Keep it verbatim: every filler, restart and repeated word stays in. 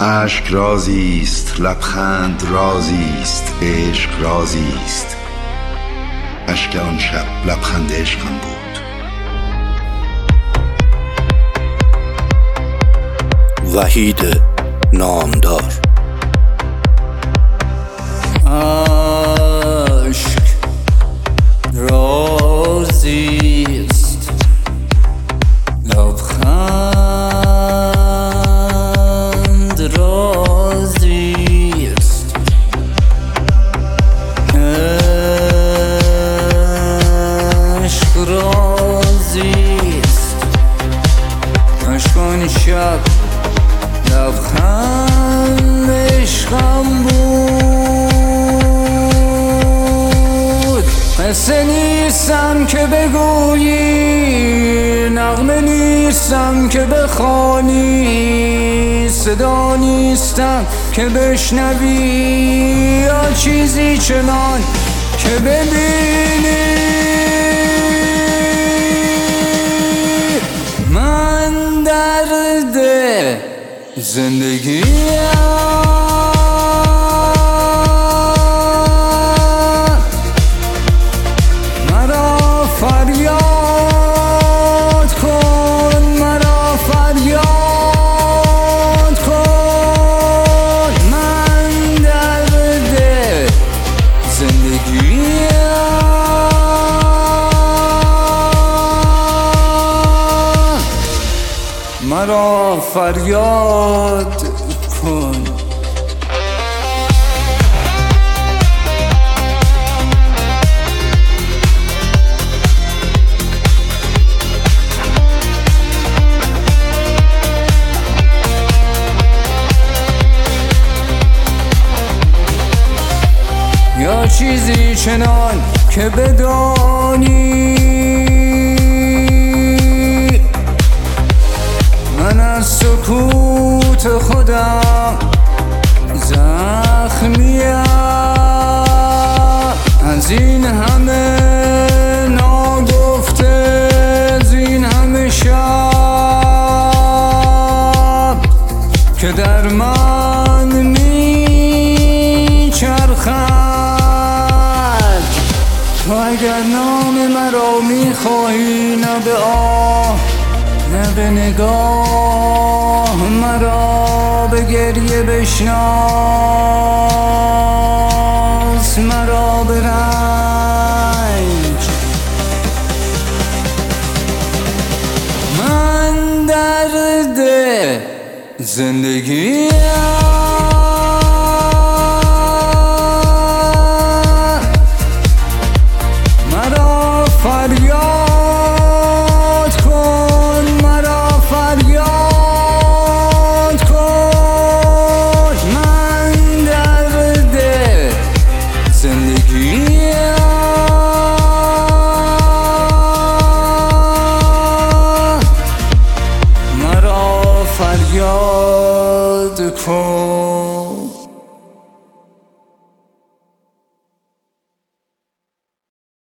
اشک رازی است، لبخند رازی است، عشق رازی است. اشک آن شب لبخند عشقم بود. وحید نامدار. اشک رازی است، لبخند رازی است. عشق رازی است، عشق آن شب لبخند عشقم بود. قصه نیستم که بگویی، نغمه نیستم که بخوانی، صدا نیستم که بشنوی، یا چیزی چنان که ببینی. من درد زندگی مرا فریاد کن، مرا فریاد کن. من درد زندگی مرا فریاد کن. یا چیزی چنان که بدانی، من از سکوت خودم زخمیم. از این همه ناگفته، از این همه شب که در من میچرخد. تو اگر نام مرا میخواهی، نه به آه نه به نگاه، مرا به گریه بشناس، مرا به رنج. من درد زندگی مرا فریاد کن، مرا فریاد کن. من درد زندگی مرا فریاد کن.